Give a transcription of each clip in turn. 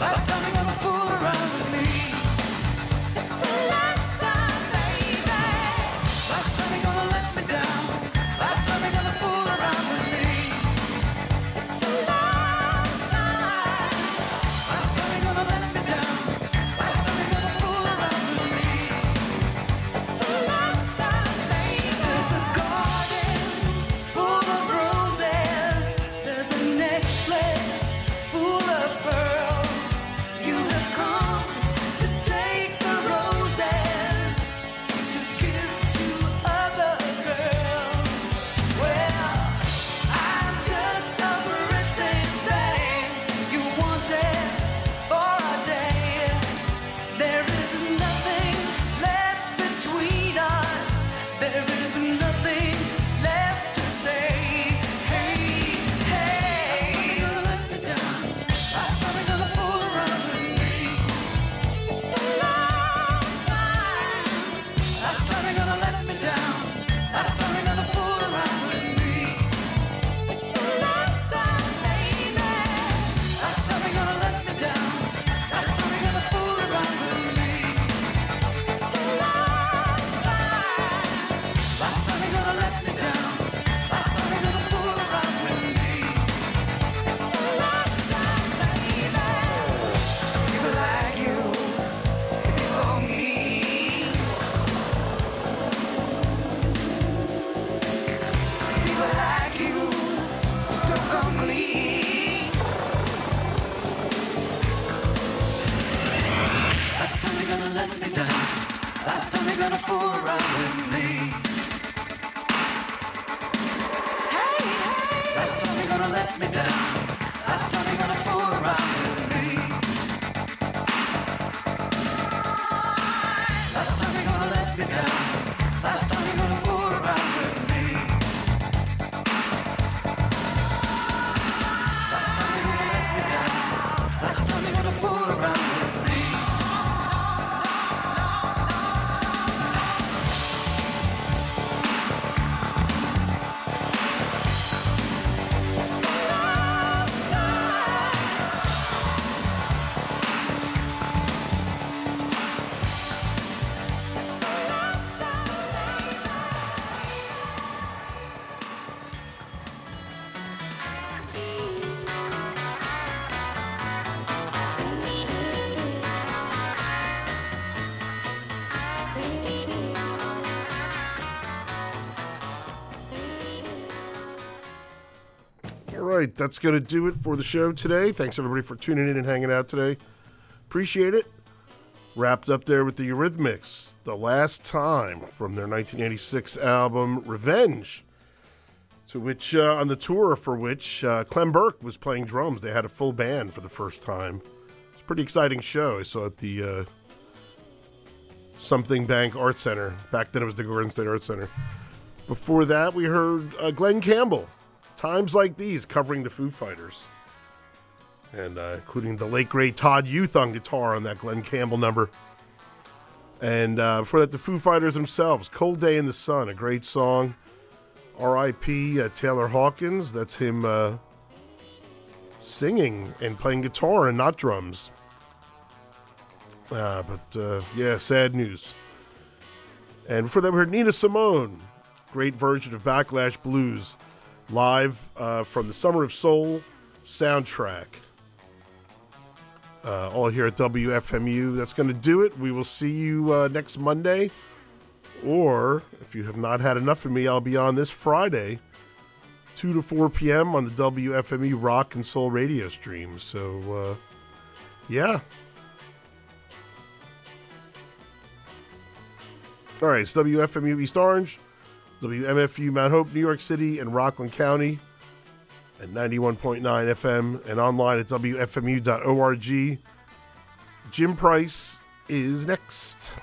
Last time you're gonna fool around with me. It's the last time, baby. Last time you're gonna let me down. Last time you're gonna fool around with me. It's the last time. Last time you're gonna let me down. Last time you're gonna fool around with me. It's the last time, baby. There's a garden full of roses. There's a necklace full of pearls. You have come to take the roses to give to other girls. Well, I'm just a pretend thing you wanted for a day. There is nothing left between us. There is nothing left to say. Hey, hey. Last time you're gonna let me down. Last time you're gonna fool around with me. It's the last time. Last time you're gonna let me down. Last time you're gonna fool around with me. It's the last time, baby. Last time you're gonna let me down. Last time you're gonna fool around with me. It's the last time. Last time you're gonna let me down. Last time you're gonna fool around with me. It's the last time, baby. People like you, it's so mean. People like you just don't come clean. Last time you're gonna let me down. Last time you're gonna fool around with me. Hey, hey. Last time you're gonna let me down. Last time you're gonna fool around with me. Last time you're gonna let me down. Last time you're gonna fool around with me. Last time you're gonna let me down. Last time you're gonna fool around with me. It's the last time. It's the last time, baby. All right, that's going to do it for the show today. Thanks, everybody, for tuning in and hanging out today. Appreciate it. Wrapped up there with the Eurythmics, The Last Time, from their 1986 album, Revenge, to which, on the tour for which, Clem Burke was playing drums. They had a full band for the first time. It's a pretty exciting show. I saw it at the Something Bank Art Center. Back then it was the Gordon State Art Center. Before that, we heard Glenn Campbell, Times Like These, covering the Foo Fighters. And including the late, great Todd Youth on guitar on that Glenn Campbell number. And before that, the Foo Fighters themselves, Cold Day in the Sun, a great song. R.I.P. Taylor Hawkins, that's him singing and playing guitar and not drums. Yeah, sad news. And before that, we heard Nina Simone, great version of Backlash Blues, live from the Summer of Soul soundtrack. All here at WFMU. That's going to do it. We will see you next Monday. Or, if you have not had enough of me, I'll be on this Friday, 2 to 4 p.m. on the WFMU Rock and Soul radio stream. So, yeah. All right, it's WFMU East Orange, WMFU Mount Hope, New York City, and Rockland County at 91.9 FM and online at WFMU.org. Jim Price is next.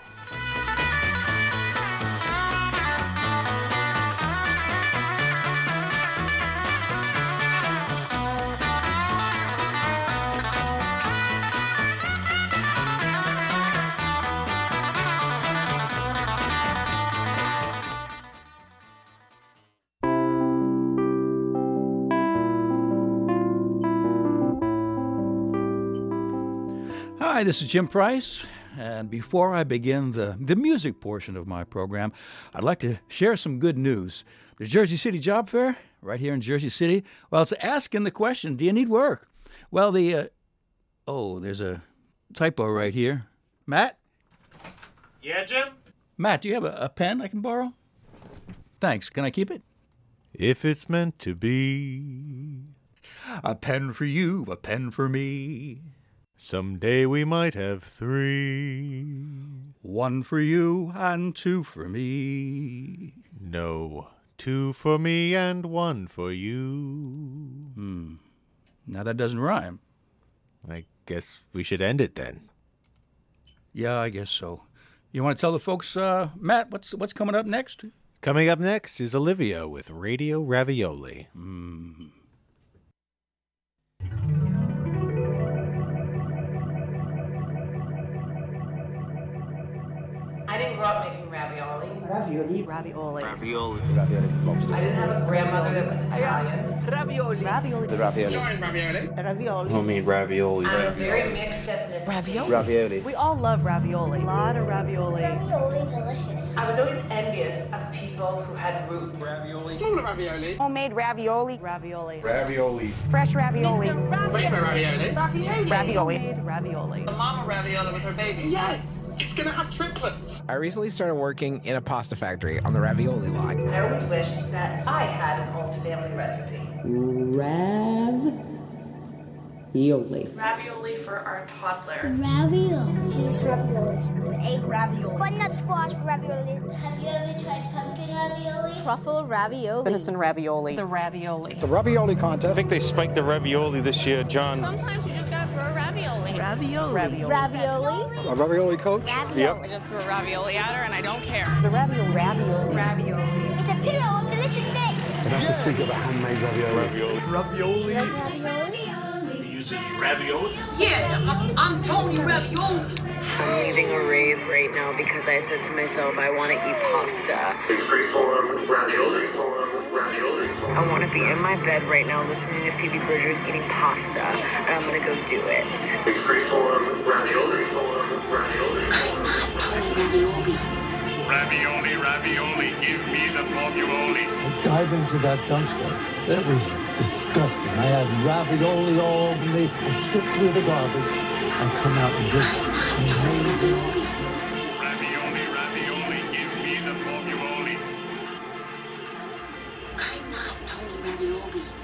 Hi, this is Jim Price, and before I begin the music portion of my program, I'd like to share some good news. The Jersey City Job Fair, right here in Jersey City, well, it's asking the question, do you need work? Well, there's a typo right here. Matt? Yeah, Jim? Matt, do you have a pen I can borrow? Thanks. Can I keep it? If it's meant to be. A pen for you, a pen for me. Someday we might have 3. One for you and 2 for me. No, 2 for me and 1 for you. Now that doesn't rhyme. I guess we should end it then. Yeah, I guess so. You want to tell the folks, Matt, what's coming up next? Coming up next is Olivia with Radio Ravioli. I didn't grow up making ravioli. Ravioli. Ravioli. Ravioli. I didn't have a grandmother that was Italian. Ravioli. Ravioli. The ravioli. Ravioli. Homemade ravioli. I'm a very mixed ethnicity. Ravioli. We all love ravioli. A lot of ravioli. Ravioli delicious. I was always envious of people who had roots. Homemade ravioli. Ravioli. Ravioli. Fresh ravioli. Ravioli. Ravioli. Made ravioli. The mama ravioli with her baby. Yes. It's gonna have triplets. I recently started working in a pasta factory on the ravioli line. I always wished that I had an old family recipe. Ravioli. Ravioli for our toddler. Ravioli. Cheese raviolis. An egg ravioli. Butternut squash raviolis. Have you ever tried pumpkin ravioli? Truffle ravioli. Venison ravioli. The ravioli. The ravioli contest. I think they spiked the ravioli this year, John. Sometimes you just gotta throw ravioli. Ravioli. Ravioli. Ravioli. A ravioli coach. Yep. I just threw ravioli at her and I don't care. The ravioli. Ravioli. Ravioli. It's a pillow of deliciousness. And that's the secret of handmade ravioli. Ravioli. Ravioli. Yeah, I'm Tony Ravioli. I'm leaving a rave right now because I said to myself, I want to eat pasta. I want to be in my bed right now listening to Phoebe Bridgers eating pasta, and I'm going to go do it. Ravioli, ravioli, give me the formuloli. Dive into that dumpster. It was disgusting. I had ravioli all over me. I sift through the garbage and come out with this amazing. Ravioli, ravioli, give me the formuloli. I'm not Tony Ravioli.